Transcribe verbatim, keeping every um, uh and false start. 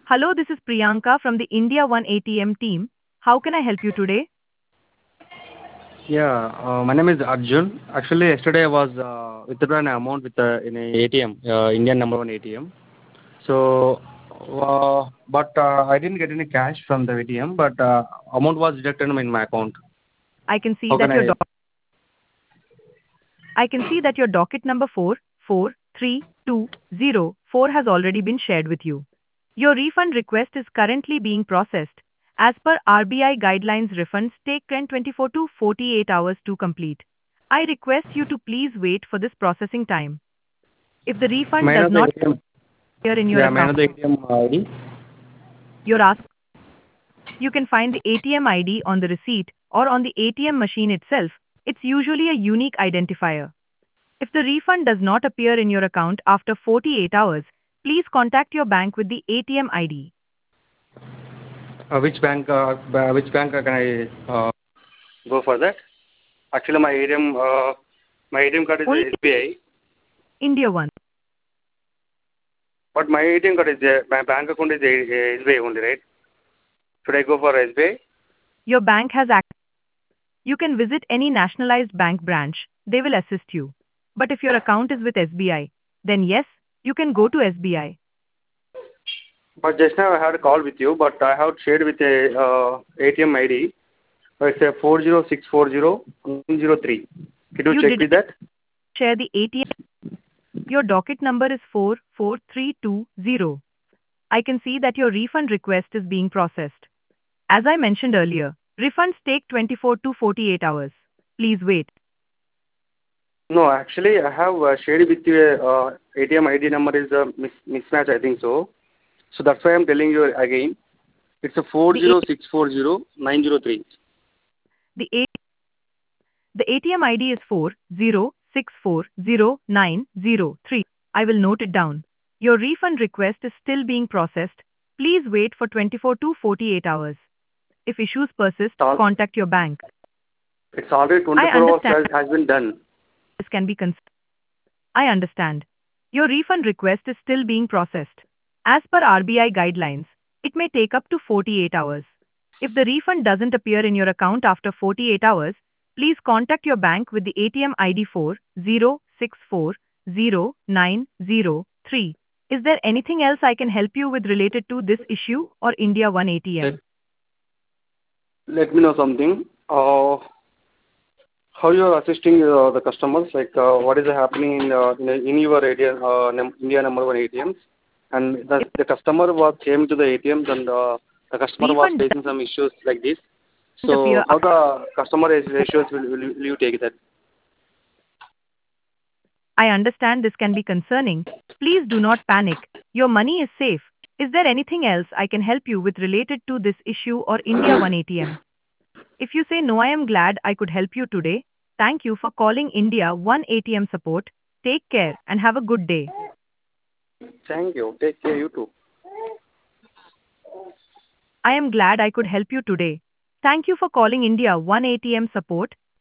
Hello, this is Priyanka from the India One A T M team. How can I help you today? Yeah, uh, my name is Arjun. Actually, yesterday I was uh, withdrawing an amount with uh, in a ATM, uh, Indian number one A T M. So, uh, but uh, I didn't get any cash from the A T M, but uh, amount was deducted in my account. I can see How can that your I? doc- I can see that your docket number four four three two zero four has already been shared with you. Your refund request is currently being processed. As per R B I guidelines, refunds take ten twenty-four to forty-eight hours to complete. I request you to please wait for this processing time. If the refund May I does know the not A T M? appear in your Yeah, may I account, know the A T M I D? you're asked you can find the A T M I D on the receipt or on the A T M machine itself. It's usually a unique identifier. If the refund does not appear in your account after forty-eight hours, please contact your bank with the A T M I D. Uh, which bank? Uh, ba- which bank uh, can I uh, go for that? Actually, my A T M, uh, my A T M card is Only S B I, India One. but my A T M card is uh, my bank account is uh, S B I only, right? Should I go for S B I? Your bank has access. You can visit any nationalized bank branch. They will assist you. But if your account is with S B I, then yes, you can go to S B I. But just now I had a call with you, but I have shared with a uh, A T M I D. It's a four zero six four zero nine zero three. Can you You check didn't with that? share the A T M. Your docket number is four four three two zero. I can see that your refund request is being processed. As I mentioned earlier, refunds take twenty-four to forty-eight hours. Please wait. No, actually I have uh, shared with you a uh, A T M I D number is a mis- mismatch, I think so. So that's why I'm telling you again. It's a four The A- zero six four zero nine zero three. the A- the A T M I D is four zero six four zero nine zero three. I will note it down. Your refund request is still being processed. Please wait for twenty-four to forty-eight hours. If issues persist, contact your bank. It's already I twenty-four hours understand has, has been done. this can be cons- I understand. Your refund request is still being processed. As per R B I guidelines, it may take up to forty-eight hours. If the refund doesn't appear in your account after forty-eight hours, please contact your bank with the A T M I D four zero six four zero nine zero three. Is there anything else I can help you with related to this issue or India One Let, A T M? let me know something. Uh, how you are assisting uh, the customers? Like uh, what is happening in, uh, in, in your A T M, uh, num- India number one A T Ms? And the, If the customer was came to the A T Ms and uh, the customer was refund facing some issues like this. doesn't appear, So how the customer is- issues will, will, you- will you take that? I understand this can be concerning. Please do not panic. Your money is safe. Is there anything else I can help you with related to this issue or India One A T M? If you say no, I am glad I could help you today. Thank you for calling India One A T M support. Take care and have a good day. Thank you. Take care, you too. I am glad I could help you today. Thank you for calling India One A T M support.